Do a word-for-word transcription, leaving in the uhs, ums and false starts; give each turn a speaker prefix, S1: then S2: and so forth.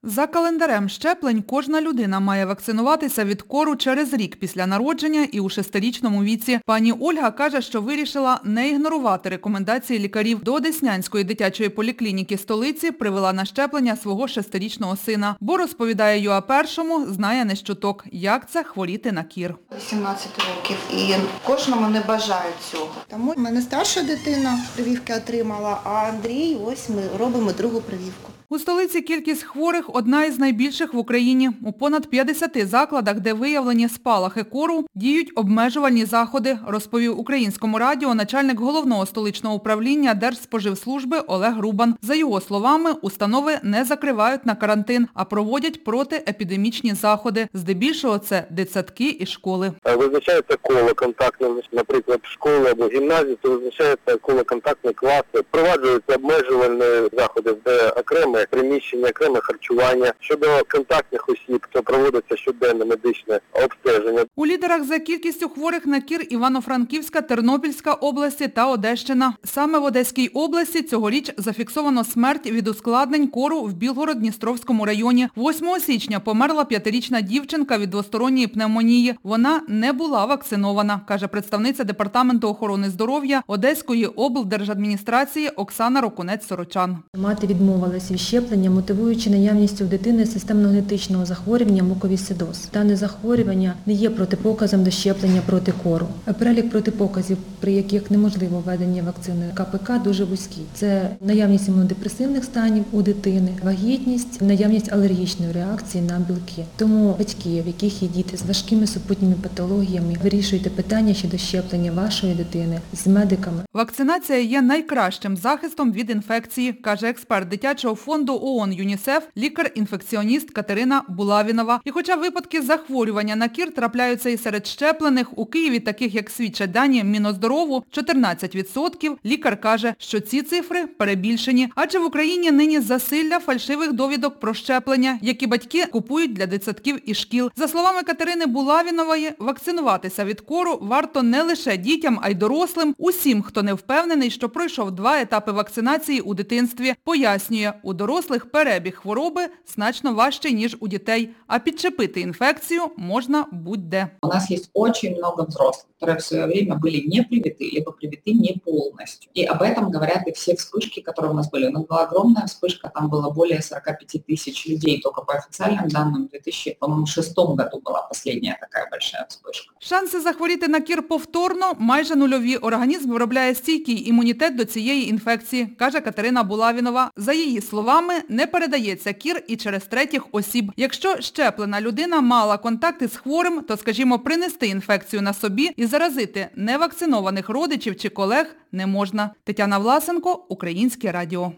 S1: За календарем щеплень кожна людина має вакцинуватися від кору через рік після народження і у шестирічному віці. Пані Ольга каже, що вирішила не ігнорувати рекомендації лікарів. До Деснянської дитячої поліклініки столиці привела на щеплення свого шестирічного сина. Бо, розповідає ЮА Першому, знає не щуток, як це хворіти на кір.
S2: вісімнадцять років і кожному не бажають цього. Тому в мене старша дитина прививки отримала, а Андрій, ось ми робимо другу прививку.
S1: У столиці кількість хворих – одна із найбільших в Україні. У понад п'ятдесяти закладах, де виявлені спалахи кору, діють обмежувальні заходи, розповів Українському радіо начальник головного столичного управління Держспоживслужби Олег Рубан. За його словами, установи не закривають на карантин, а проводять протиепідемічні заходи. Здебільшого це дитсадки і школи.
S3: Визначається коло контактне, наприклад, школи або гімназії, то визначається коло контактні класи. Впроваджуються обмежувальні заходи, де окремі приміщення, окреме харчування. Щодо контактних осіб, то проводиться щоденне медичне обстеження.
S1: У лідерах за кількістю хворих на кір Івано-Франківська, Тернопільська області та Одещина. Саме в Одеській області цьогоріч зафіксовано смерть від ускладнень кору в Білгород-Дністровському районі. восьмого січня померла п'ятирічна дівчинка від двосторонньої пневмонії. Вона не була вакцинована, каже представниця Департаменту охорони здоров'я Одеської облдержадміністрації Оксана Рокунець-Сорочан.
S4: Мати відмовилася від щеплення, мотивуючи наявністю у дитини системно-генетичного захворювання муковісцидоз. Дане захворювання не є протипоказом до щеплення проти кору. Перелік протипоказів, при яких неможливо введення вакцини ка пе ка, дуже вузький. Це наявність імунодепресивних станів у дитини, вагітність, наявність алергічної реакції на білки. Тому батьки, в яких є діти з важкими супутніми патологіями, вирішуйте питання щодо щеплення вашої дитини з медиками.
S1: Вакцинація є найкращим захистом від інфекції, каже експерт дитячого фонду ООН ЮНІСЕФ, лікар-інфекціоніст Катерина Булавінова. І хоча випадки захворювання на кір трапляються і серед щеплених, у Києві, таких як свідчать дані Міноздорову, чотирнадцять відсотків, лікар каже, що ці цифри перебільшені. Адже в Україні нині засилля фальшивих довідок про щеплення, які батьки купують для дитсадків і шкіл. За словами Катерини Булавінової, вакцинуватися від кору варто не лише дітям, а й дорослим, усім, хто не впевнений, що пройшов два етапи вакцинації у дитинстві. Пояснює, у дорослих перебіг хвороби значно важчий, ніж у дітей, а підчепити інфекцію можна будь-де.
S5: У нас есть очень много взрослых, которые в свое время были не привиты, либо привиты не полностью. И об этом говорят и все вспышки, которые у нас были. У нас была огромная вспышка, там было более сорок пять тысяч людей, только по официальным данным, в две тысячи шестом году была последняя такая большая вспышка.
S1: Шанси захворіти на кір повторно майже нульові. Організм виробляє стійкий імунітет до цієї інфекції, каже Катерина Булавінова. За її словами, не передається кір і через третіх осіб. Якщо щеплена людина мала контакти з хворим, то, скажімо, принести інфекцію на собі і заразити невакцинованих родичів чи колег не можна. Тетяна Власенко, Українське радіо.